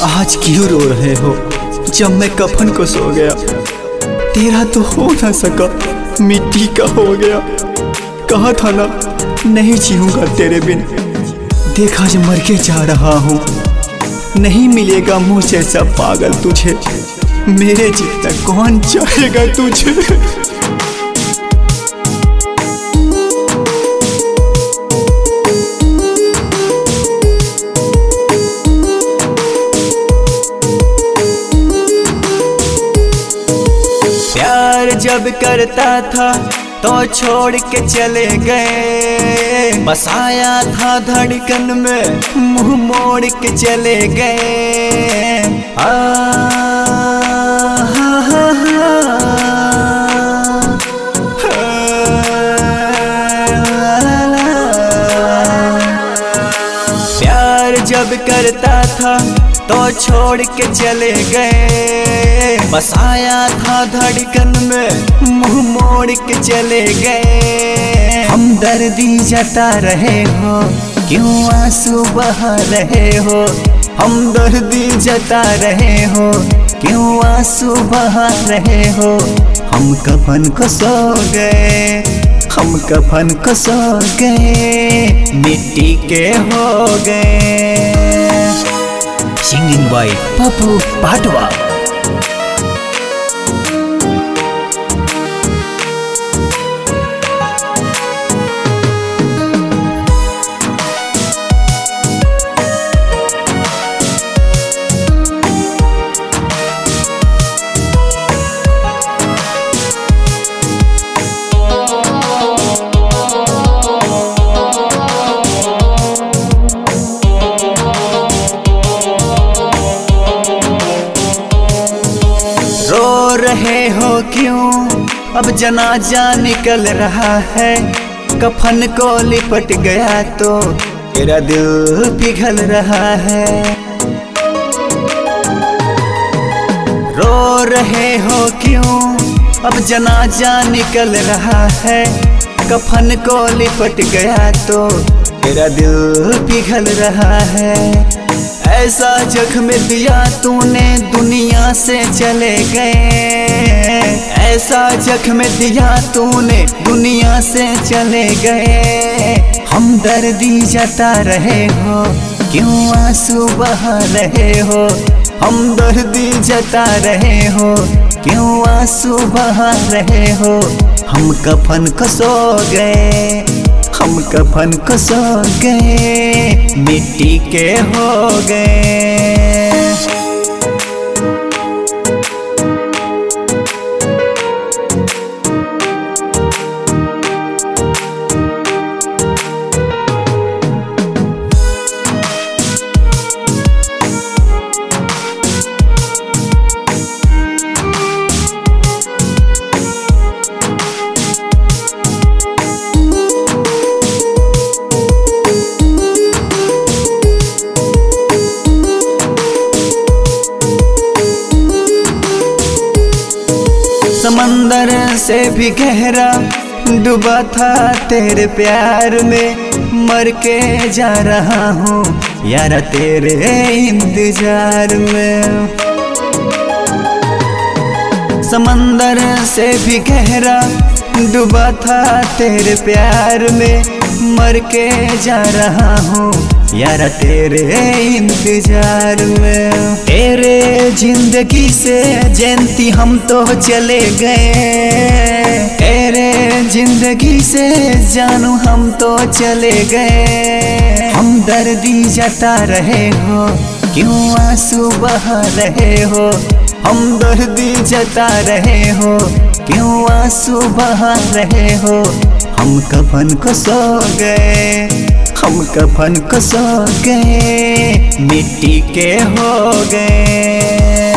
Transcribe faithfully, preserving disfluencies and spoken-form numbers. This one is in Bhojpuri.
आज क्यों रो रहे हो जब मैं कफन को सो गया। तेरा तो हो ना सका, मिट्टी का हो गया। कहा था ना नहीं जीऊंगा तेरे बिन। देखा आज मर के जा रहा हूँ, नहीं मिलेगा मुझ जैसा पागल तुझे। मेरे जितना कौन चाहेगा तुझे। प्यार जब करता था तो छोड़ के चले गए। बसाया था धड़कन में मुंह मोड़ के चले गए। आ, हा, हा, हा, प्यार जब करता था तो छोड़ के चले गए। बसाया था धड़कन में मुंह मोड़ के चले गए। हम दर्दी जता रहे हो, क्यों आंसू बहा रहे हो। हम दर्दी जता रहे हो, क्यों आंसू बहा रहे हो। हम कफन को सो गए, हम कफन को सो गए, मिट्टी के हो गए। Singing by Pappu Patwa. रो रहे हो क्यों अब जनाजा निकल रहा है। कफन को लिपट गया तो तेरा दिल पिघल रहा है। रो रहे हो क्यों अब जनाजा निकल रहा है। कफन को लिपट गया तो तेरा दिल पिघल रहा है। ऐसा जख्म दिया तूने दुनिया से चले गए। ऐसा जख्म दिया तूने दुनिया से चले गए। हम दर्दी जता रहे हो, क्यों आंसू बहा रहे हो। हम दर्दी जता रहे हो, क्यों आंसू बहा रहे हो। हम कफन को सो गए, हम कफन को सो गए, मिट्टी के हो गए। समंदर से भी गहरा डूबा था तेरे प्यार में। मर के जा रहा हूँ यारा तेरे इंतजार में। समंदर से भी गहरा डूबा था तेरे प्यार में। मर के जा रहा हूँ यारा तेरे इंतजार में। तेरे जिंदगी से जयंती हम तो चले गए। तेरे जिंदगी से जानू हम तो चले गए। हम दर्दी जता रहे हो, क्यों आंसू बहा रहे हो। हम दर्दी जता रहे हो, क्यों आंसू बहा रहे हो। हम कफन को सो गए, हम कफन को सो गए, मिट्टी के हो गए।